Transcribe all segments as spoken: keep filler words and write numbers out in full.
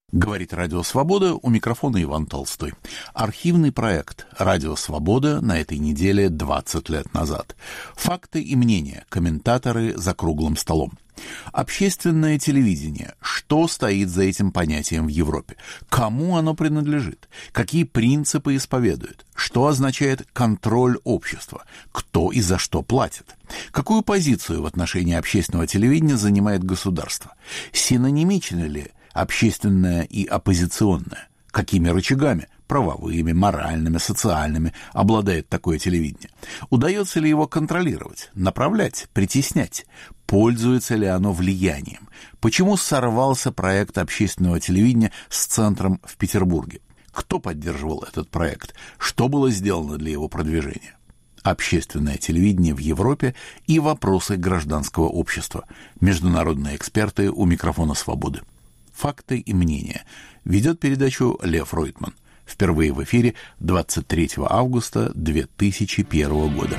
Говорит Радио Свобода, у микрофона Иван Толстой. Архивный проект «Радио Свобода» на этой неделе двадцать лет назад. Факты и мнения, комментаторы за круглым столом. Общественное телевидение. Что стоит за этим понятием в Европе? Кому оно принадлежит? Какие принципы исповедует? Что означает контроль общества? Кто и за что платит? Какую позицию в отношении общественного телевидения занимает государство? Синонимичны ли общественное и оппозиционное? Какими рычагами, правовыми, моральными, социальными, обладает такое телевидение? Удается ли его контролировать, направлять, притеснять? Пользуется ли оно влиянием? Почему сорвался проект общественного телевидения с центром в Петербурге? Кто поддерживал этот проект? Что было сделано для его продвижения? Общественное телевидение в Европе и вопросы гражданского общества. Международные эксперты у микрофона «Свободы». Факты и мнения. Ведет передачу Лев Ройтман. Впервые в эфире двадцать третьего августа две тысячи первого года.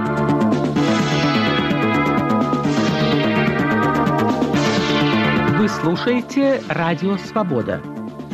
Вы слушаете Радио Свобода.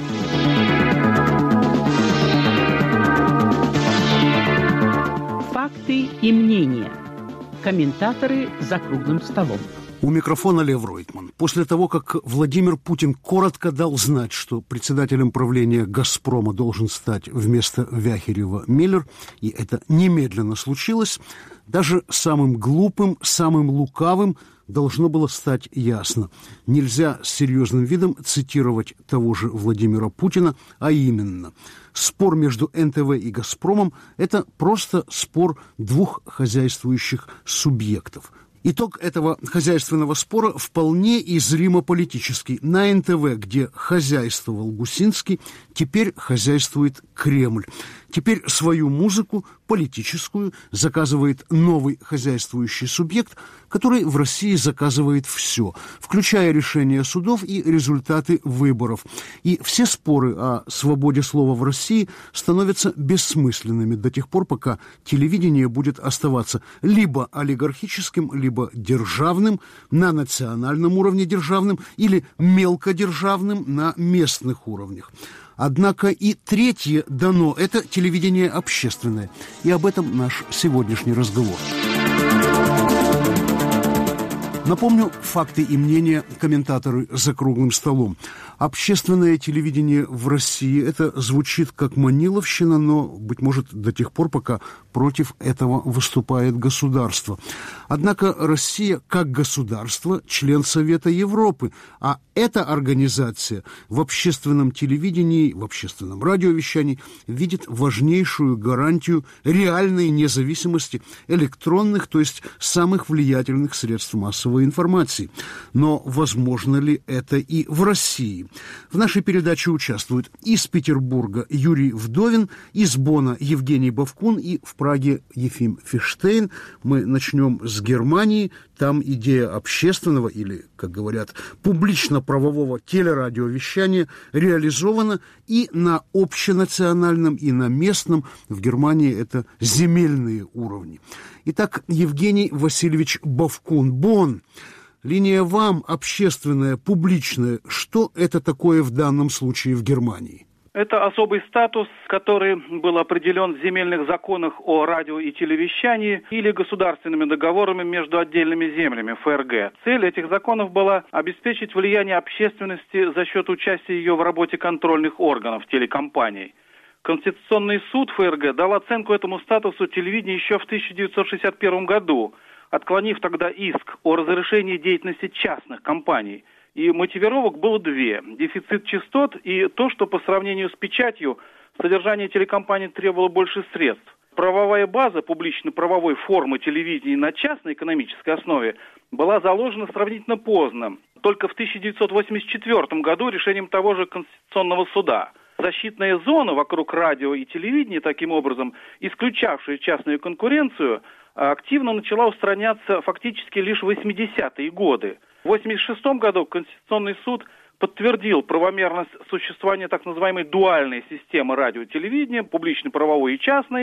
Факты и мнения. Комментаторы за круглым столом. У микрофона Лев Ройтман. После того, как Владимир Путин коротко дал знать, что председателем правления «Газпрома» должен стать вместо Вяхерева Миллер, и это немедленно случилось, даже самым глупым, самым лукавым должно было стать ясно. Нельзя с серьезным видом цитировать того же Владимира Путина, а именно: спор между эн тэ вэ и «Газпромом» – это просто спор двух хозяйствующих субъектов. Итог этого хозяйственного спора вполне и зримо политический. На эн тэ вэ, где хозяйствовал Гусинский, теперь хозяйствует Кремль. Теперь свою музыку, политическую, заказывает новый хозяйствующий субъект, который в России заказывает все, включая решения судов и результаты выборов. И все споры о свободе слова в России становятся бессмысленными до тех пор, пока телевидение будет оставаться либо олигархическим, либо державным, на национальном уровне державным, или мелкодержавным на местных уровнях. Однако и третье дано – это телевидение общественное. И об этом наш сегодняшний разговор. Напомню, факты и мнения комментаторы за круглым столом. Общественное телевидение в России – это звучит как маниловщина, но, быть может, до тех пор, пока против этого выступает государство. Однако Россия, как государство, член Совета Европы, а эта организация в общественном телевидении, в общественном радиовещании видит важнейшую гарантию реальной независимости электронных, то есть самых влиятельных средств массовой информации. Но возможно ли это и в России? В нашей передаче участвуют из Петербурга Юрий Вдовин, из Бонна Евгений Бавкун и в Праге Ефим Фиштейн. Мы начнем с Германии. Там идея общественного или, как говорят, публично-правового телерадиовещания реализована и на общенациональном, и на местном. В Германии это земельные уровни. Итак, Евгений Васильевич Бавкун, Бонн. Линия вам общественная, публичная. Что это такое в данном случае в Германии? Это особый статус, который был определен в земельных законах о радио и телевещании или государственными договорами между отдельными землями эф эр гэ. Цель этих законов была обеспечить влияние общественности за счет участия ее в работе контрольных органов телекомпаний. Конституционный суд эф эр гэ дал оценку этому статусу телевидения еще в тысяча девятьсот шестьдесят первом году, отклонив тогда иск о разрешении деятельности частных компаний. И мотивировок было две. Дефицит частот и то, что по сравнению с печатью содержание телекомпаний требовало больше средств. Правовая база публично-правовой формы телевидения на частной экономической основе была заложена сравнительно поздно, только в тысяча девятьсот восемьдесят четвёртом году решением того же Конституционного суда. Защитная зона вокруг радио и телевидения, таким образом, исключавшая частную конкуренцию, активно начала устраняться фактически лишь в восьмидесятые годы. В восемьдесят шестом году Конституционный суд подтвердил правомерность существования так называемой дуальной системы радио и телевидения, публично-правовой и частной,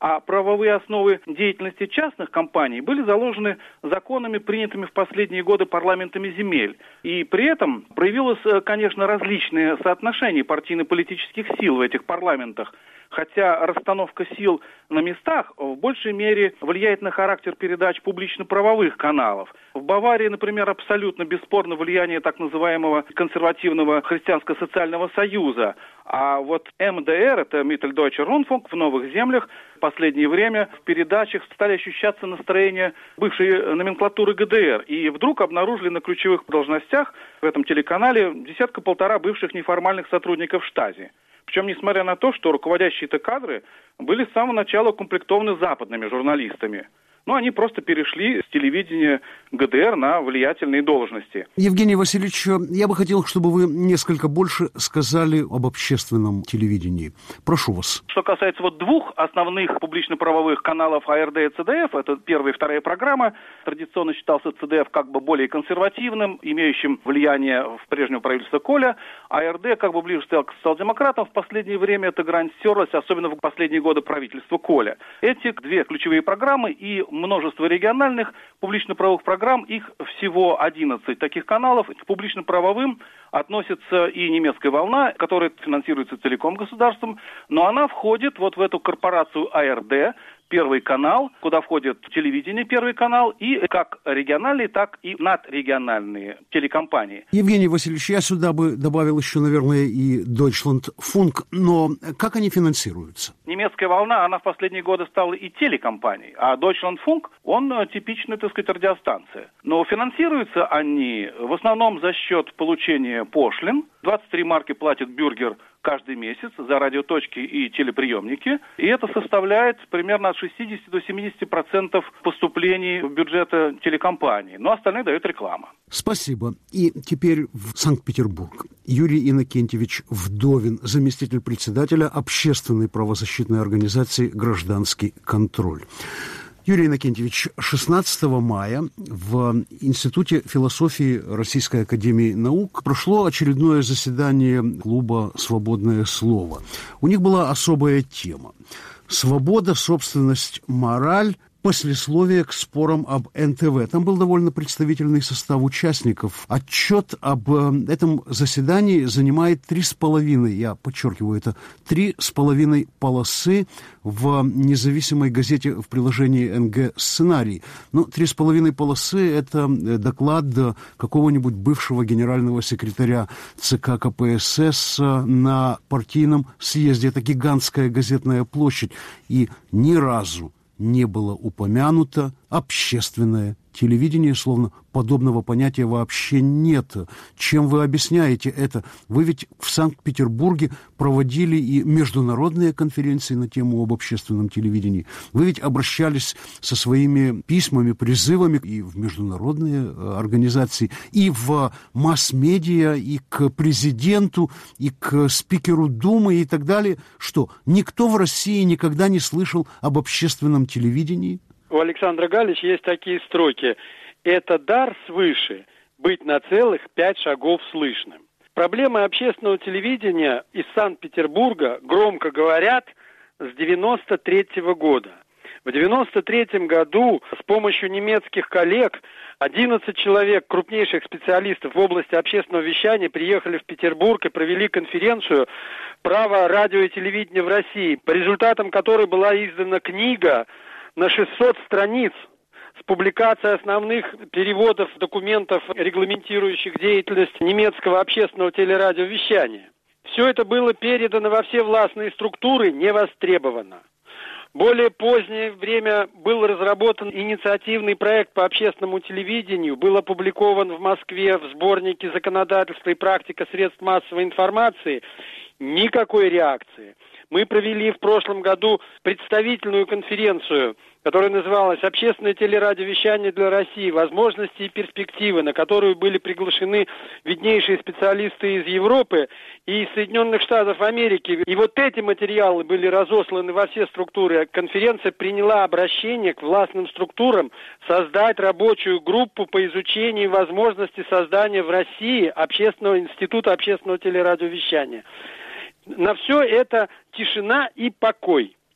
А правовые основы деятельности частных компаний были заложены законами, принятыми в последние годы парламентами земель. И при этом проявилось, конечно, различные соотношения партийно-политических сил в этих парламентах. Хотя расстановка сил на местах в большей мере влияет на характер передач публично-правовых каналов. В Баварии, например, абсолютно бесспорно влияние так называемого консервативного христианско-социального союза. А вот эм дэ эр, это Mitteldeutscher Rundfunk, в новых землях в последнее время в передачах стали ощущаться настроения бывшей номенклатуры гэ дэ эр. И вдруг обнаружили на ключевых должностях в этом телеканале десятка-полтора бывших неформальных сотрудников штази. Причем, несмотря на то, что руководящие-то кадры были с самого начала укомплектованы западными журналистами. Но они просто перешли с телевидения гэ дэ эр на влиятельные должности. Евгений Васильевич, я бы хотел, чтобы вы несколько больше сказали об общественном телевидении. Прошу вас. Что касается вот двух основных публично-правовых каналов а эр дэ и цэ дэ эф, это первая и вторая программа, традиционно считался цэ дэ эф как бы более консервативным, имеющим влияние в прежнего правительства Коля, а эр дэ как бы ближе стоял к социал-демократам. В последнее время эта грань стерлась, особенно в последние годы правительства Коля. Эти две ключевые программы и множество региональных публично-правовых программ, их всего одиннадцать таких каналов. К публично-правовым относится и «Немецкая волна», которая финансируется целиком государством, но она входит вот в эту корпорацию а эр дэ, Первый канал, куда входит телевидение Первый канал, и как региональные, так и надрегиональные телекомпании. Евгений Васильевич, я сюда бы добавил еще, наверное, и Deutschlandfunk, но как они финансируются? Немецкая волна, она в последние годы стала и телекомпанией, а Deutschlandfunk, он типичная, так сказать, радиостанция. Но финансируются они в основном за счет получения пошлин. двадцать три марки платит бюргер каждый месяц за радиоточки и телеприемники. И это составляет примерно от шестидесяти до семидесяти процентов поступлений в бюджет телекомпании. Но остальное дает реклама. Спасибо. И теперь в Санкт-Петербург. Юрий Иннокентьевич Вдовин, заместитель председателя общественной правозащитной организации «Гражданский контроль». Юрий Иннокентьевич, шестнадцатого мая в Институте философии Российской академии наук прошло очередное заседание клуба «Свободное слово». У них была особая тема – «Свобода, собственность, мораль. Послесловие к спорам об эн тэ вэ». Там был довольно представительный состав участников. Отчет об этом заседании занимает три с половиной, я подчеркиваю это, три с половиной полосы в независимой газете в приложении эн гэ «Сценарий». Ну, три с половиной полосы – это доклад какого-нибудь бывшего генерального секретаря цэ ка ка пэ эс эс на партийном съезде. Это гигантская газетная площадь. И ни разу не было упомянуто общественное телевидение, словно подобного понятия вообще нет. Чем вы объясняете это? Вы ведь в Санкт-Петербурге проводили и международные конференции на тему об общественном телевидении. Вы ведь обращались со своими письмами, призывами и в международные организации, и в масс-медиа, и к президенту, и к спикеру Думы и так далее. Что, никто в России никогда не слышал об общественном телевидении? У Александра Галича есть такие строки. «Это дар свыше быть на целых пять шагов слышным». Проблемы общественного телевидения из Санкт-Петербурга громко говорят с девяносто третьего года. В девяносто третьем году с помощью немецких коллег одиннадцать человек, крупнейших специалистов в области общественного вещания, приехали в Петербург и провели конференцию «Право радио и телевидения в России», по результатам которой была издана книга на шестьсот страниц с публикацией основных переводов документов, регламентирующих деятельность немецкого общественного телерадиовещания. Все это было передано во все властные структуры, не востребовано. В более позднее время был разработан инициативный проект по общественному телевидению, был опубликован в Москве в сборнике «Законодательство и практика средств массовой информации». Никакой реакции. Мы провели в прошлом году представительную конференцию, которая называлась «Общественное телерадиовещание для России. Возможности и перспективы», на которую были приглашены виднейшие специалисты из Европы и из Соединенных Штатов Америки. И вот эти материалы были разосланы во все структуры. Конференция приняла обращение к властным структурам создать рабочую группу по изучению возможности создания в России общественного института общественного телерадиовещания. На все это тишина и покой.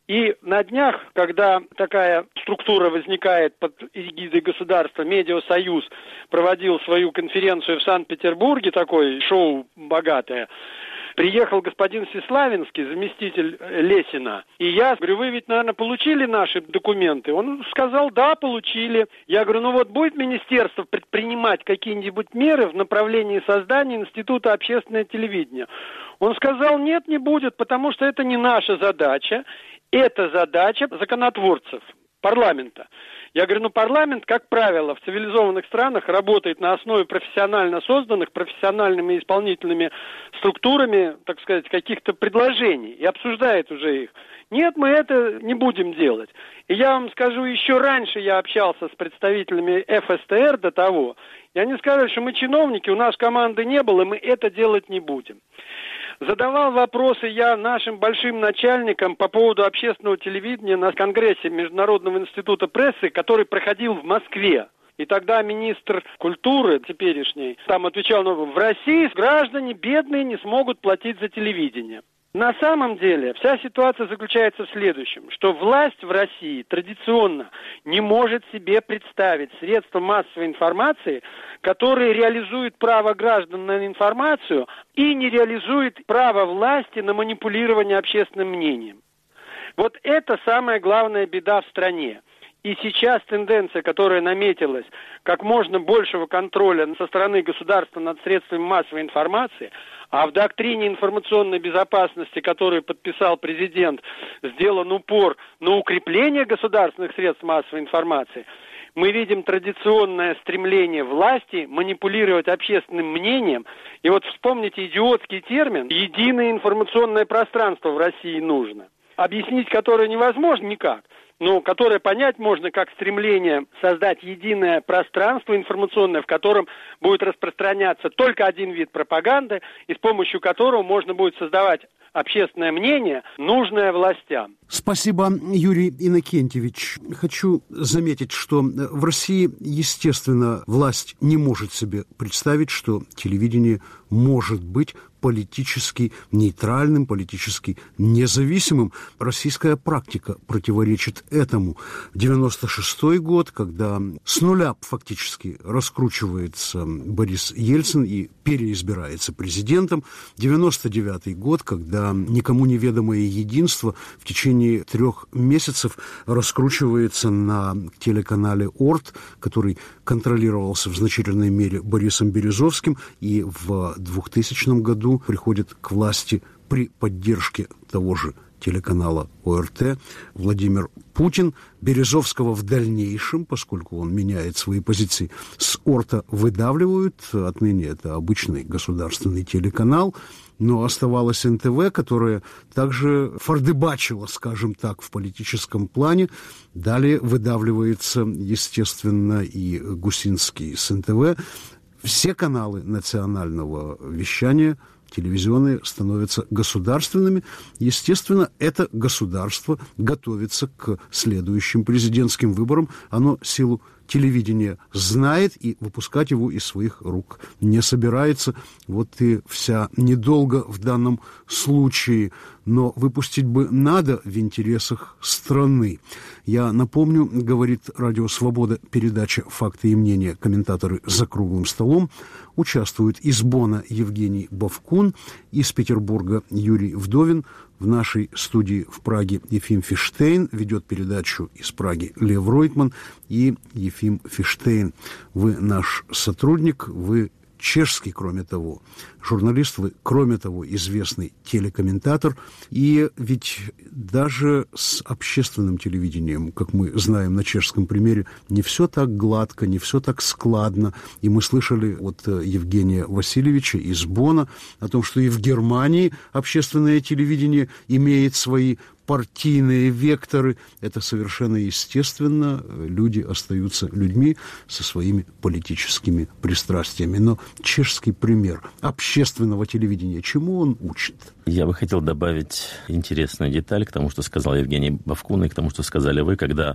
И на днях, когда такая структура возникает под эгидой государства, Медиасоюз проводил свою конференцию в Санкт-Петербурге, такое шоу богатое, приехал господин Всеславинский, заместитель Лесина, и я говорю, вы ведь, наверное, получили наши документы? Он сказал, да, получили. Я говорю, ну вот будет министерство предпринимать какие-нибудь меры в направлении создания Института общественного телевидения? Он сказал, нет, не будет, потому что это не наша задача, это задача законотворцев, парламента. Я говорю, ну парламент, как правило, в цивилизованных странах работает на основе профессионально созданных, профессиональными исполнительными структурами, так сказать, каких-то предложений и обсуждает уже их. Нет, мы это не будем делать. И я вам скажу, еще раньше я общался с представителями эф эс тэ эр до того, и они сказали, что мы чиновники, у нас команды не было, мы это делать не будем. Задавал вопросы я нашим большим начальникам по поводу общественного телевидения на Конгрессе Международного института прессы, который проходил в Москве. И тогда министр культуры теперешний там отвечал, ну, в России граждане бедные не смогут платить за телевидение. На самом деле вся ситуация заключается в следующем, что власть в России традиционно не может себе представить средства массовой информации, которые реализуют право граждан на информацию и не реализуют право власти на манипулирование общественным мнением. Вот это самая главная беда в стране. И сейчас тенденция, которая наметилась, как можно большего контроля со стороны государства над средствами массовой информации, а в доктрине информационной безопасности, которую подписал президент, сделан упор на укрепление государственных средств массовой информации, мы видим традиционное стремление власти манипулировать общественным мнением. И вот вспомните идиотский термин «единое информационное пространство» в России нужно, объяснить которое невозможно никак. Но которое понять можно как стремление создать единое пространство информационное, в котором будет распространяться только один вид пропаганды, и с помощью которого можно будет создавать общественное мнение, нужное властям. Спасибо, Юрий Иннокентьевич. Хочу заметить, что в России, естественно, власть не может себе представить, что телевидение может быть политически нейтральным, политически независимым. Российская практика противоречит этому. девяносто шестой год, когда с нуля фактически раскручивается Борис Ельцин и переизбирается президентом. девяносто девятый год, когда никому неведомое единство в течение трех месяцев раскручивается на телеканале ОРТ, который контролировался в значительной мере Борисом Березовским, и в двухтысячном году приходит к власти при поддержке того же телеканала о эр тэ Владимир Путин. Березовского в дальнейшем, поскольку он меняет свои позиции, с ОРТа выдавливают. Отныне это обычный государственный телеканал. Но оставалась эн тэ вэ, которая также фордыбачила, скажем так, в политическом плане. Далее выдавливается, естественно, и Гусинский с эн тэ вэ. Все каналы национального вещания телевизионные становятся государственными. Естественно, это государство готовится к следующим президентским выборам. Оно силу телевидения знает и выпускать его из своих рук не собирается. Вот и вся недолго в данном случае. Но выпустить бы надо в интересах страны. Я напомню, говорит Радио Свобода, передача «Факты и мнения. Комментаторы за круглым столом». Участвуют из Бонна Евгений Бовкун, из Петербурга Юрий Вдовин. В нашей студии в Праге Ефим Фиштейн, ведет передачу из Праги Лев Ройтман и Ефим Фиштейн. Вы наш сотрудник, вы чешский, кроме того, журналист, вы, кроме того, известный телекомментатор. И ведь даже с общественным телевидением, как мы знаем на чешском примере, не все так гладко, не все так складно. И мы слышали от Евгения Васильевича из Бонна о том, что и в Германии общественное телевидение имеет свои партийные векторы. Это совершенно естественно. Люди остаются людьми со своими политическими пристрастиями. Но чешский пример общественного телевидения, чему он учит? Я бы хотел добавить интересную деталь к тому, что сказал Евгений Бовкун, и к тому, что сказали вы, когда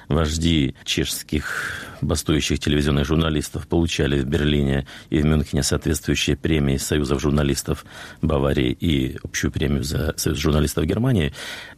вожди чешских бастующих телевизионных журналистов получали в Берлине и в Мюнхене соответствующие премии Союзов журналистов Баварии и общую премию за Союз журналистов Германии.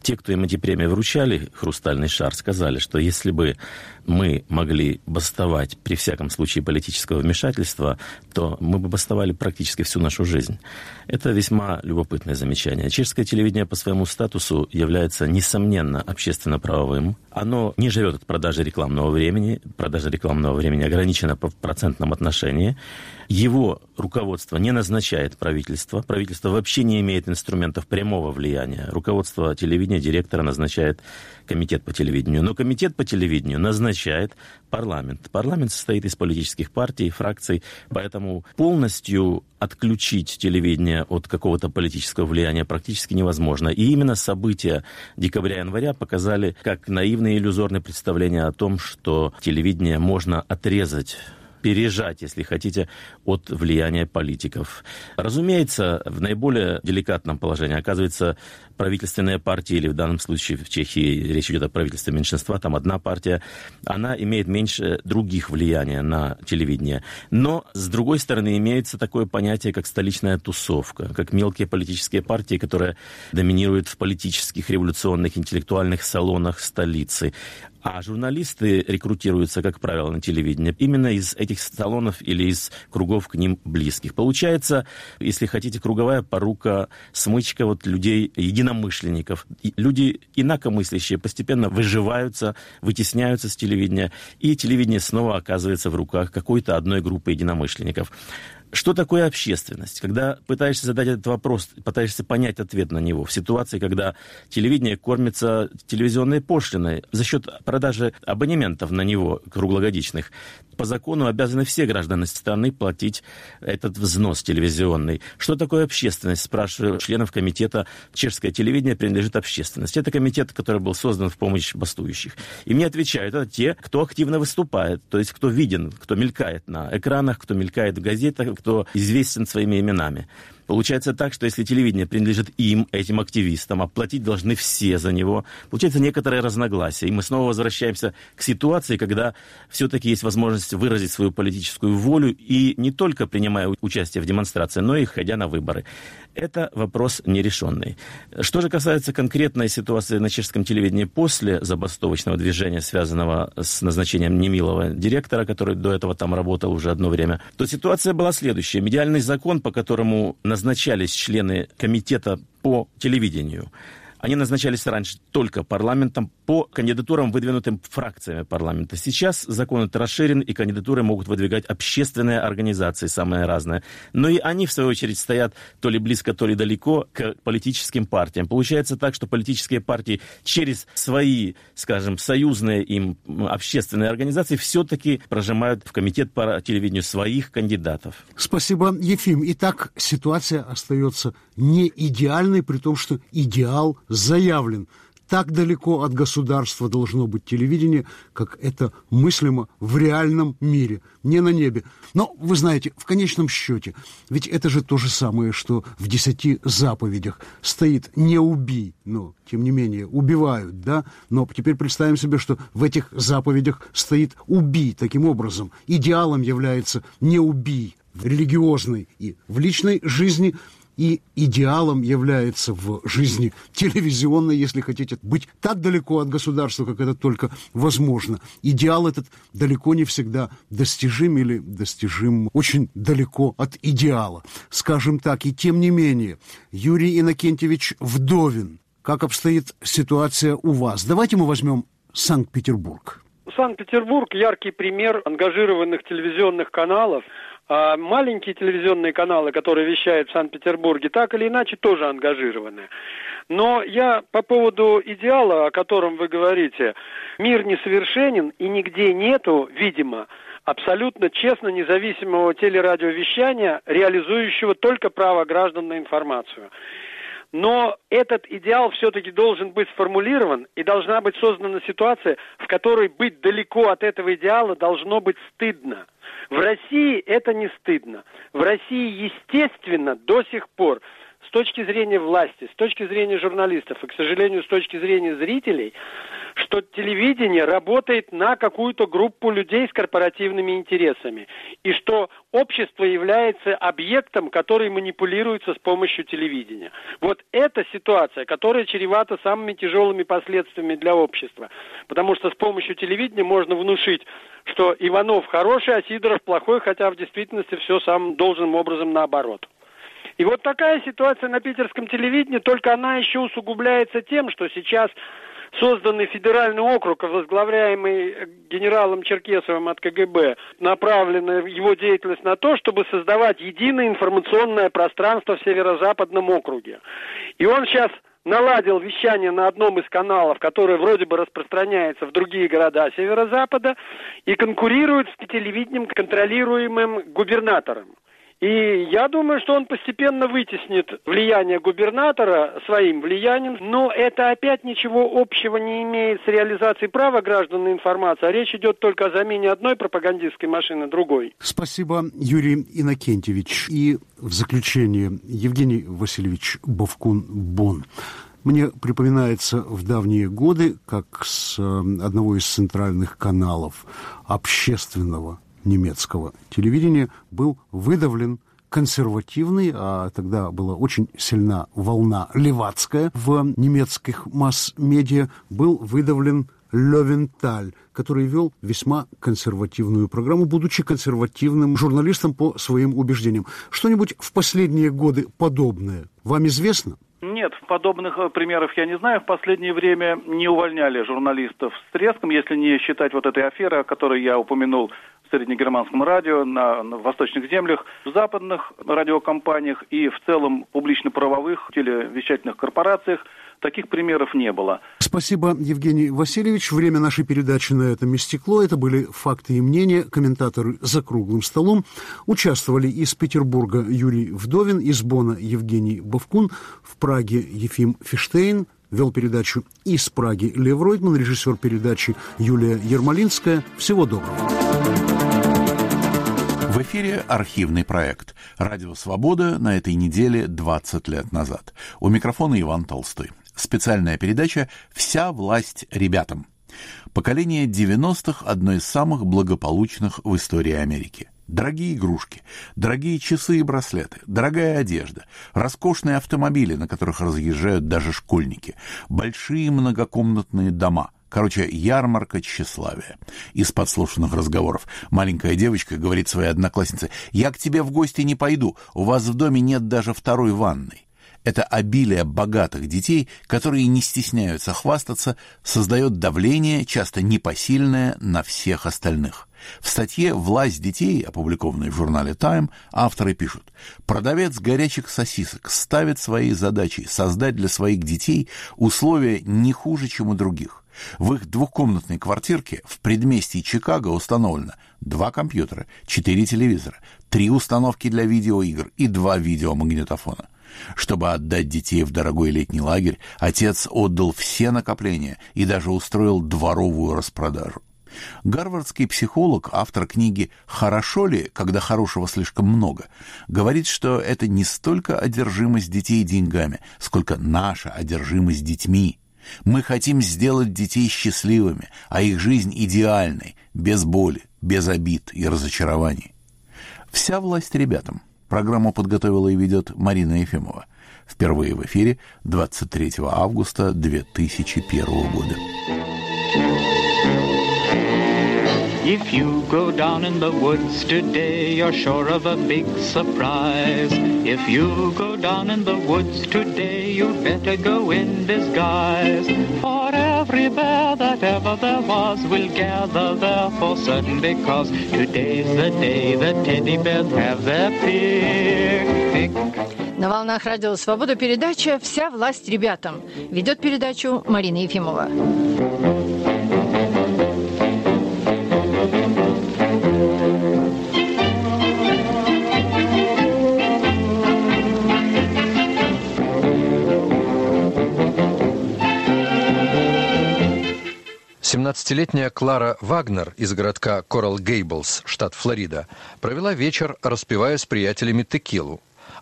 Те, кто им эти премии вручали, «Хрустальный шар», сказали, что если бы мы могли бастовать при всяком случае политического вмешательства, то мы бы бастовали практически всю нашу жизнь. Это весьма любопытное замечание. Чешское телевидение по своему статусу является, несомненно, общественно-правовым. Оно не живет от продажи рекламного времени. Продажа рекламного времени ограничена в процентном отношении. Его руководство не назначает правительство. Правительство вообще не имеет инструментов прямого влияния. Руководство телевидения, директора назначает комитет по телевидению. Но комитет по телевидению назначает парламент. Парламент состоит из политических партий, фракций. Поэтому полностью отключить телевидение от какого-то политического влияния практически невозможно. И именно события декабря-января показали, как наивные иллюзорные представления о том, что телевидение можно отрезать, пережать, если хотите, от влияния политиков. Разумеется, в наиболее деликатном положении оказывается правительственная партия, или в данном случае в Чехии речь идет о правительстве меньшинства, там одна партия, она имеет меньше других влияния на телевидение. Но, с другой стороны, имеется такое понятие, как столичная тусовка, как мелкие политические партии, которые доминируют в политических, революционных, интеллектуальных салонах столицы. А журналисты рекрутируются, как правило, на телевидении именно из этих салонов или из кругов к ним близких. Получается, если хотите, круговая порука, смычка вот людей, единомышленников. И люди инакомыслящие постепенно выживаются, вытесняются с телевидения, и телевидение снова оказывается в руках какой-то одной группы единомышленников. Что такое общественность? Когда пытаешься задать этот вопрос, пытаешься понять ответ на него, в ситуации, когда телевидение кормится телевизионной пошлиной за счет продажи абонементов на него круглогодичных, по закону обязаны все граждане страны платить этот взнос телевизионный. Что такое общественность? Спрашиваю членов комитета. Чешское телевидение принадлежит общественности. Это комитет, который был создан в помощь бастующих. И мне отвечают, это те, кто активно выступает, то есть кто виден, кто мелькает на экранах, кто мелькает в газетах, кто известен своими именами. Получается так, что если телевидение принадлежит им, этим активистам, а платить должны все за него, получается некоторое разногласие. И мы снова возвращаемся к ситуации, когда все-таки есть возможность выразить свою политическую волю и не только принимая участие в демонстрации, но и ходя на выборы. Это вопрос нерешенный. Что же касается конкретной ситуации на чешском телевидении после забастовочного движения, связанного с назначением немилого директора, который до этого там работал уже одно время, то ситуация была следующая. Медиальный закон, по которому назначались члены комитета по телевидению, они назначались раньше только парламентом по кандидатурам, выдвинутым фракциями парламента. Сейчас закон этот расширен, и кандидатуры могут выдвигать общественные организации, самые разные. Но и они, в свою очередь, стоят то ли близко, то ли далеко к политическим партиям. Получается так, что политические партии через свои, скажем, союзные им общественные организации все-таки прожимают в комитет по телевидению своих кандидатов. Спасибо, Ефим. Итак, ситуация остается не идеальной, при том, что идеал заявлен. Так далеко от государства должно быть телевидение, как это мыслимо в реальном мире, не на небе. Но, вы знаете, в конечном счете, ведь это же то же самое, что в десяти заповедях стоит «не убий», но, тем не менее, убивают, да? Но теперь представим себе, что в этих заповедях стоит «убий». Таким образом, идеалом является «не убий» в религиозной и в личной жизни, и идеалом является в жизни телевизионной, если хотите, быть так далеко от государства, как это только возможно. Идеал этот далеко не всегда достижим или достижим очень далеко от идеала. Скажем так, и тем не менее, Юрий Иннокентьевич Вдовин, как обстоит ситуация у вас? Давайте мы возьмем Санкт-Петербург. Санкт-Петербург – яркий пример ангажированных телевизионных каналов. А маленькие телевизионные каналы, которые вещают в Санкт-Петербурге, так или иначе тоже ангажированы. Но я по поводу идеала, о котором вы говорите, мир несовершенен и нигде нету, видимо, абсолютно честно независимого телерадиовещания, реализующего только право граждан на информацию. Но этот идеал все-таки должен быть сформулирован, и должна быть создана ситуация, в которой быть далеко от этого идеала должно быть стыдно. В России это не стыдно. В России, естественно, до сих пор, с точки зрения власти, с точки зрения журналистов и, к сожалению, с точки зрения зрителей, что телевидение работает на какую-то группу людей с корпоративными интересами, и что общество является объектом, который манипулируется с помощью телевидения. Вот эта ситуация, которая чревата самыми тяжелыми последствиями для общества, потому что с помощью телевидения можно внушить, что Иванов хороший, а Сидоров плохой, хотя в действительности все самым должным образом наоборот. И вот такая ситуация на питерском телевидении, только она еще усугубляется тем, что сейчас созданный федеральный округ, возглавляемый генералом Черкесовым от ка гэ бэ, направлена его деятельность на то, чтобы создавать единое информационное пространство в северо-западном округе. И он сейчас наладил вещание на одном из каналов, который вроде бы распространяется в другие города северо-запада, и конкурирует с телевидением, контролируемым губернатором. И я думаю, что он постепенно вытеснит влияние губернатора своим влиянием, но это опять ничего общего не имеет с реализацией права граждан на информацию, а речь идет только о замене одной пропагандистской машины другой. Спасибо, Юрий Иннокентьевич. И в заключение Евгений Васильевич Бовкун-Бонн. Мне припоминается в давние годы, как с одного из центральных каналов общественного немецкого телевидения был выдавлен консервативный, а тогда была очень сильна волна левацкая в немецких масс-медиа, был выдавлен Левенталь, который вел весьма консервативную программу, будучи консервативным журналистом по своим убеждениям. Что-нибудь в последние годы подобное вам известно? Нет, подобных примеров я не знаю. В последнее время не увольняли журналистов с треском, если не считать вот этой аферы, о которой я упомянул в среднегерманском радио, на, на восточных землях, в западных радиокомпаниях и в целом публично-правовых телевещательных корпорациях. Таких примеров не было. Спасибо, Евгений Васильевич. Время нашей передачи на этом истекло. Это были «Факты и мнения», комментаторы «За круглым столом». Участвовали из Петербурга Юрий Вдовин, из Бонна Евгений Бовкун, в Праге Ефим Фиштейн, вел передачу из Праги Лев Ройтман, режиссер передачи Юлия Ермолинская. Всего доброго. В эфире архивный проект «Радио Свобода» на этой неделе двадцать лет назад. У микрофона Иван Толстой. Специальная передача «Вся власть ребятам». Поколение девяностых – одно из самых благополучных в истории Америки. Дорогие игрушки, дорогие часы и браслеты, дорогая одежда, роскошные автомобили, на которых разъезжают даже школьники, большие многокомнатные дома. Короче, ярмарка тщеславия. Из подслушанных разговоров маленькая девочка говорит своей однокласснице: «Я к тебе в гости не пойду, у вас в доме нет даже второй ванной». Это обилие богатых детей, которые не стесняются хвастаться, создает давление, часто непосильное, на всех остальных. В статье «Власть детей», опубликованной в журнале Time, авторы пишут: продавец горячих сосисок ставит своей задачей создать для своих детей условия не хуже, чем у других. В их двухкомнатной квартирке в предместье Чикаго установлено два компьютера, четыре телевизора, три установки для видеоигр и два видеомагнитофона. Чтобы отдать детей в дорогой летний лагерь, отец отдал все накопления и даже устроил дворовую распродажу. Гарвардский психолог, автор книги «Хорошо ли, когда хорошего слишком много», говорит, что это не столько одержимость детей деньгами, сколько наша одержимость детьми. Мы хотим сделать детей счастливыми, а их жизнь идеальной, без боли, без обид и разочарований. «Вся власть ребятам». Программу подготовила и ведет Марина Ефимова. Впервые в эфире двадцать третьего августа две тысячи первого года. If you go down in the woods today, you're sure of a big surprise. If you go down in the woods today, you better go in disguise. For every bear that ever there was will gather there for certain, because today's the day the teddy bears have their picnic. На волнах Радио Свобода передача «Вся власть ребятам». Ведет передачу Марина Ефимова. семнадцатилетняя Клара Вагнер из городка Коралл Гейблс, штат Флорида, провела вечер, распивая с приятелями текилу.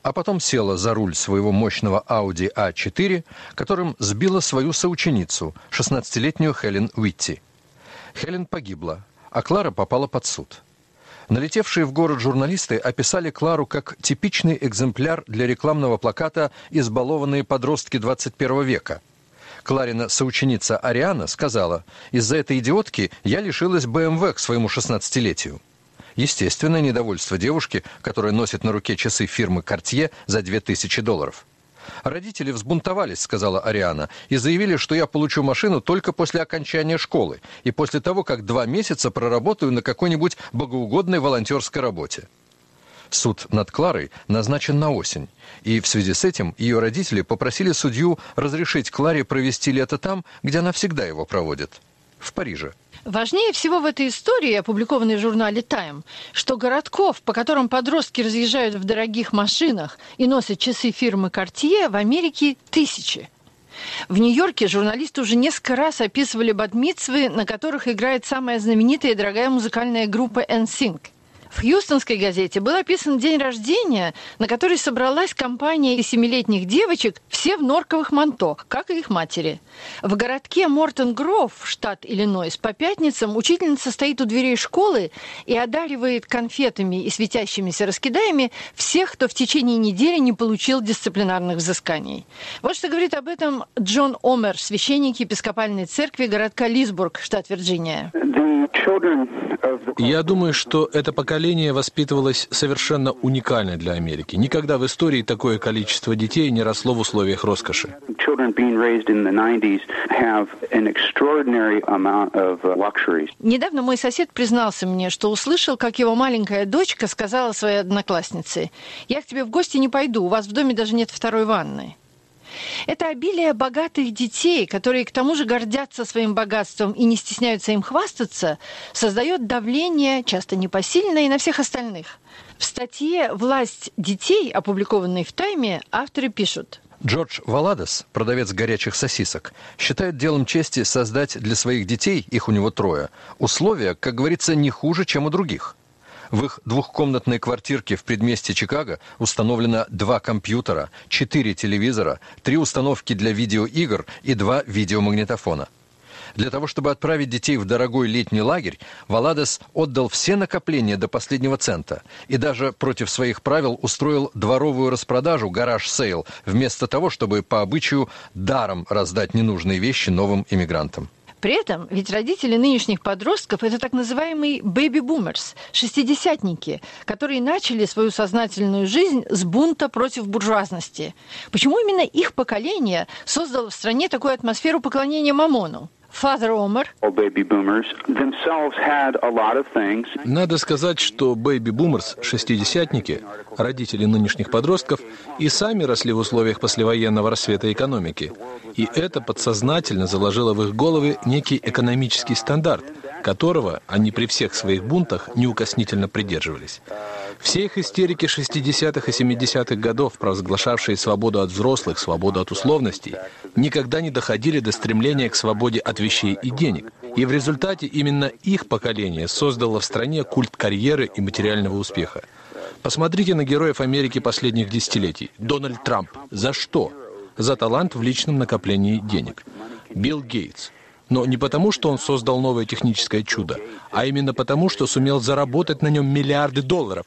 а потом села за руль своего мощного Audi а четыре, которым сбила свою соученицу, шестнадцатилетнюю Хелен Уитти. Хелен погибла, а Клара попала под суд. Налетевшие в город журналисты описали Клару как типичный экземпляр для рекламного плаката «Избалованные подростки двадцать первого века». Кларина соученица Ариана сказала: «Из-за этой идиотки я лишилась бэ эм вэ к своему шестнадцатилетию». Естественное недовольство девушки, которая носит на руке часы фирмы Cartier за две тысячи долларов. «Родители взбунтовались», — сказала Ариана, «и заявили, что я получу машину только после окончания школы и после того, как два месяца проработаю на какой-нибудь богоугодной волонтерской работе». Суд над Кларой назначен на осень, и в связи с этим ее родители попросили судью разрешить Кларе провести лето там, где она всегда его проводит – в Париже. Важнее всего в этой истории, опубликованной в журнале Time, что городков, по которым подростки разъезжают в дорогих машинах и носят часы фирмы Cartier, в Америке тысячи. В Нью-Йорке журналисты уже несколько раз описывали бат-мицвы, на которых играет самая знаменитая и дорогая музыкальная группа эн синк. В хьюстонской газете был описан день рождения, на который собралась компания из семилетних девочек, все в норковых манто, как и их матери. В городке Мортон-Гроув, штат Иллинойс, по пятницам учительница стоит у дверей школы и одаривает конфетами и светящимися раскидаями всех, кто в течение недели не получил дисциплинарных взысканий. Вот что говорит об этом Джон Омер, священник епископальной церкви городка Лисбург, штат Вирджиния. Я думаю, что это поколение воспитывалось совершенно уникально для Америки. Никогда в истории такое количество детей не росло в условиях роскоши. Недавно мой сосед признался мне, что услышал, как его маленькая дочка сказала своей однокласснице: «Я к тебе в гости не пойду, у вас в доме даже нет второй ванны». Это обилие богатых детей, которые к тому же гордятся своим богатством и не стесняются им хвастаться, создает давление, часто непосильное, и на всех остальных. В статье «Власть детей», опубликованной в «Тайме», авторы пишут: Джордж Валадес, продавец горячих сосисок, считает делом чести создать для своих детей, их у него трое, условия, как говорится, не хуже, чем у других. В их двухкомнатной квартирке в предместье Чикаго установлено два компьютера, четыре телевизора, три установки для видеоигр и два видеомагнитофона. Для того, чтобы отправить детей в дорогой летний лагерь, Валадес отдал все накопления до последнего цента и даже против своих правил устроил дворовую распродажу, гараж-сейл, вместо того, чтобы по обычаю даром раздать ненужные вещи новым иммигрантам. При этом ведь родители нынешних подростков – это так называемые бэби-бумерс, шестидесятники, которые начали свою сознательную жизнь с бунта против буржуазности. Почему именно их поколение создало в стране такую атмосферу поклонения Мамону? Father Омер. Надо сказать, что бэйби-бумерс, шестидесятники, родители нынешних подростков, и сами росли в условиях послевоенного расцвета экономики. И это подсознательно заложило в их головы некий экономический стандарт, которого они при всех своих бунтах неукоснительно придерживались. Все их истерики шестидесятых и семидесятых годов, провозглашавшие свободу от взрослых, свободу от условностей, никогда не доходили до стремления к свободе от вещей и денег. И в результате именно их поколение создало в стране культ карьеры и материального успеха. Посмотрите на героев Америки последних десятилетий. Дональд Трамп. За что? За талант в личном накоплении денег. Билл Гейтс. Но не потому, что он создал новое техническое чудо, а именно потому, что сумел заработать на нем миллиарды долларов.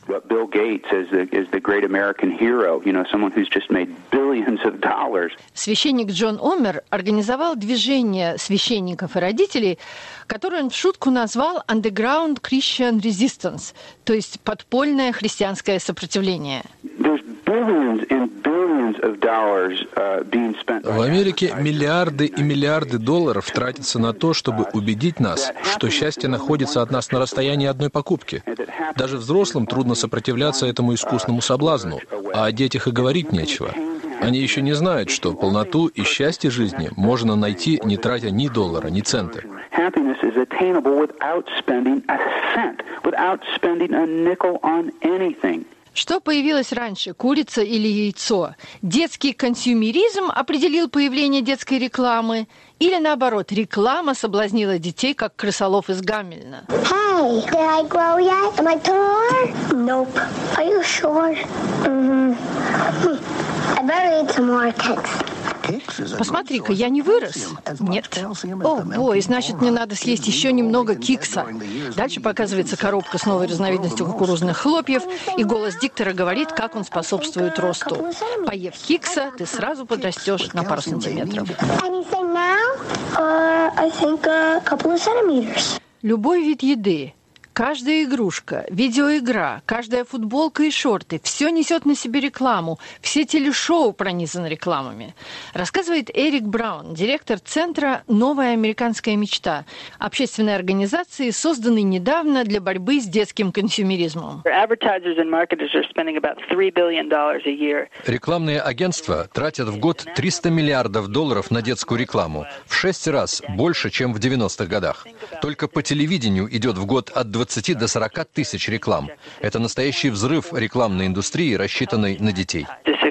Священник Джон Омер организовал движение священников и родителей, которое он в шутку назвал «Underground Christian Resistance», то есть подпольное христианское сопротивление. В Америке миллиарды и миллиарды долларов тратятся на то, чтобы убедить нас, что счастье находится от нас на расстоянии одной покупки. Даже взрослым трудно сопротивляться этому искусному соблазну, а о детях и говорить нечего. Они еще не знают, что полноту и счастье жизни можно найти, не тратя ни доллара, ни цента. Что появилось раньше, курица или яйцо? Детский консюмеризм определил появление детской рекламы? Или наоборот, реклама соблазнила детей, как крысолов из Гамельна? Hi, Hey, did I grow yet? Am I taller? Nope. Are you sure? Mm-hmm. I better eat some more cakes. Посмотри-ка, я не вырос. Нет. О, бой, значит, мне надо съесть еще немного кикса. Дальше показывается коробка с новой разновидностью кукурузных хлопьев, и голос диктора говорит, как он способствует росту. Поев кикса, ты сразу подрастешь на пару сантиметров. Любой вид еды, каждая игрушка, видеоигра, каждая футболка и шорты – все несет на себе рекламу. Все телешоу пронизаны рекламами. Рассказывает Эрик Браун, директор Центра «Новая американская мечта», общественной организации, созданной недавно для борьбы с детским консюмеризмом. Рекламные агентства тратят в год триста миллиардов долларов на детскую рекламу. В шесть раз больше, чем в девяностых годах. Только по телевидению идет в год от двадцати до сорока тысяч реклам. Это настоящий взрыв рекламной индустрии, рассчитанной на детей.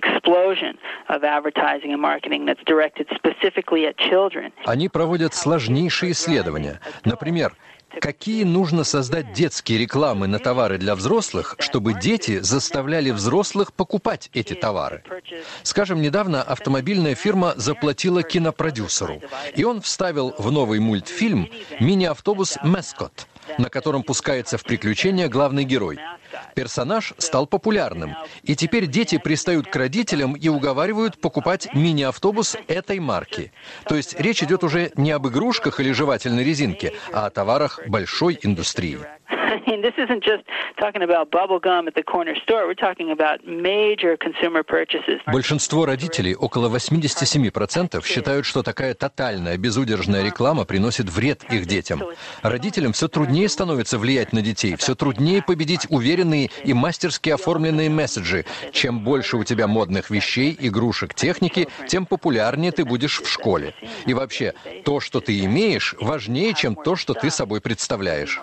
Они проводят сложнейшие исследования. Например, какие нужно создать детские рекламы на товары для взрослых, чтобы дети заставляли взрослых покупать эти товары? Скажем, недавно автомобильная фирма заплатила кинопродюсеру, и он вставил в новый мультфильм мини-автобус «Маскот», на котором пускается в приключения главный герой. Персонаж стал популярным, и теперь дети пристают к родителям и уговаривают покупать мини-автобус этой марки. То есть речь идет уже не об игрушках или жевательной резинке, а о товарах большой индустрии. Большинство родителей, около восемьдесят семь процентов, считают, что такая тотальная, безудержная реклама приносит вред их детям. Родителям все труднее становится влиять на детей, все труднее победить уверенные и мастерски оформленные месседжи. Чем больше у тебя модных вещей, игрушек, техники, тем популярнее ты будешь в школе. И вообще, то, что ты имеешь, важнее, чем то, что ты собой представляешь.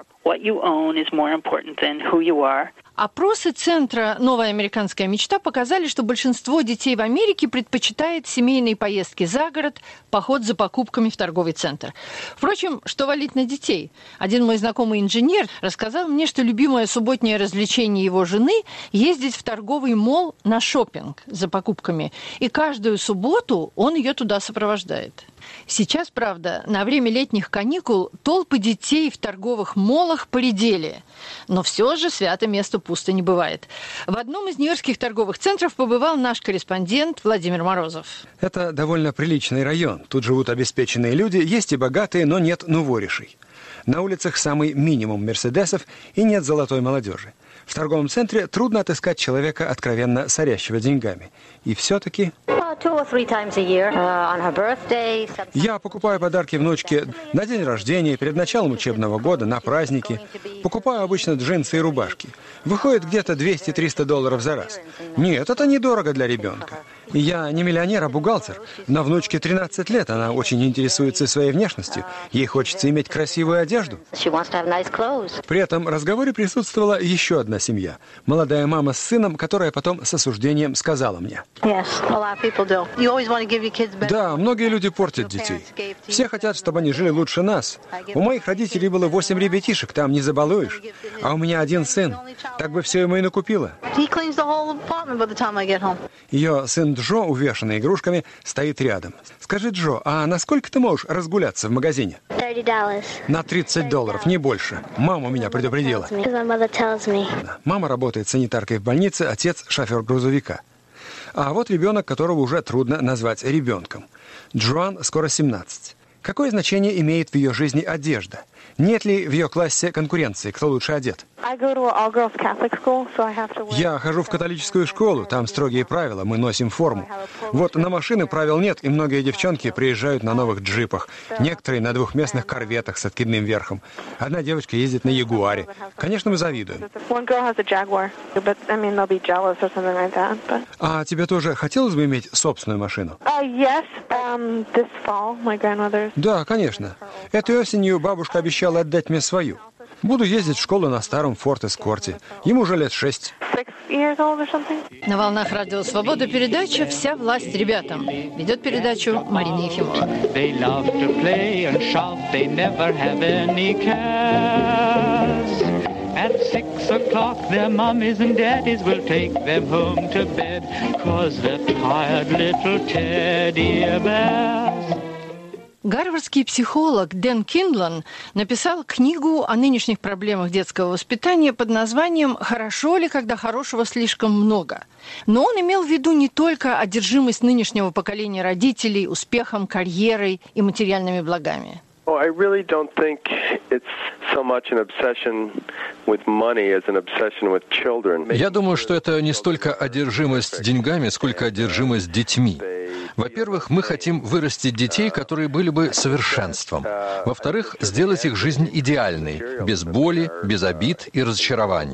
Опросы Центра «Новая американская мечта» показали, что большинство детей в Америке предпочитает семейные поездки за город, поход за покупками в торговый центр. Впрочем, что валить на детей? Один мой знакомый инженер рассказал мне, что любимое субботнее развлечение его жены – ездить в торговый молл на шопинг за покупками. И каждую субботу он ее туда сопровождает. Сейчас, правда, на время летних каникул толпы детей в торговых моллах поредели. Но все же свято место пусто не бывает. В одном из нью-йоркских торговых центров побывал наш корреспондент Владимир Морозов. Это довольно приличный район. Тут живут обеспеченные люди, есть и богатые, но нет нуворишей. На улицах самый минимум мерседесов и нет золотой молодежи. В торговом центре трудно отыскать человека, откровенно сорящего деньгами. И все-таки... Я покупаю подарки внучке на день рождения, перед началом учебного года, на праздники. Покупаю обычно джинсы и рубашки. Выходит где-то двести-триста долларов за раз. Нет, это недорого для ребенка. И я не миллионер, а бухгалтер. На внучке тринадцать лет, она очень интересуется своей внешностью. Ей хочется иметь красивую одежду. При этом в разговоре присутствовала еще одна семья. Молодая мама с сыном, которая потом с осуждением сказала мне. Да, многие люди портят детей. Все хотят, чтобы они жили лучше нас. У моих родителей было восемь ребятишек, там не забалуешь. А у меня один сын. Так бы все ему и накупила. Ее сын Джо, увешанный игрушками, стоит рядом. Скажи, Джо, а насколько ты можешь разгуляться в магазине? На тридцать долларов, не больше. Мама меня предупредила. Мама работает санитаркой в больнице, отец – шофер грузовика. А вот ребенок, которого уже трудно назвать ребенком. Джоан скоро семнадцать. Какое значение имеет в ее жизни одежда? Нет ли в ее классе конкуренции, кто лучше одет? Я хожу в католическую школу, там строгие правила, мы носим форму. Вот на машины правил нет, и многие девчонки приезжают на новых джипах, некоторые на двухместных корветах с откидным верхом. Одна девочка ездит на Ягуаре. Конечно, мы завидуем. А тебе тоже хотелось бы иметь собственную машину? Да, конечно. Этой осенью бабушка обещала отдать мне свою. Буду ездить в школу на старом Форд Эскорте. Ему уже лет шесть. На волнах Радио Свобода передача «Вся власть ребятам». Ведет передачу Марина Ефимова. They love to play and shout, they never have any cares. six o'clock, their mummies and daddies will take them home to bed, 'cause they're tired little teddy bears. Гарвардский психолог Дэн Киндлан написал книгу о нынешних проблемах детского воспитания под названием «Хорошо ли, когда хорошего слишком много?». Но он имел в виду не только одержимость нынешнего поколения родителей успехом, карьерой и материальными благами. Oh, I really don't think it's so much an obsession with money as an obsession with children. Я думаю, что это не столько одержимость деньгами, сколько одержимость детьми. Во-первых, мы хотим вырастить детей, которые были бы совершенством. Во-вторых, сделать их жизнь идеальной, без боли, без обид и разочарований.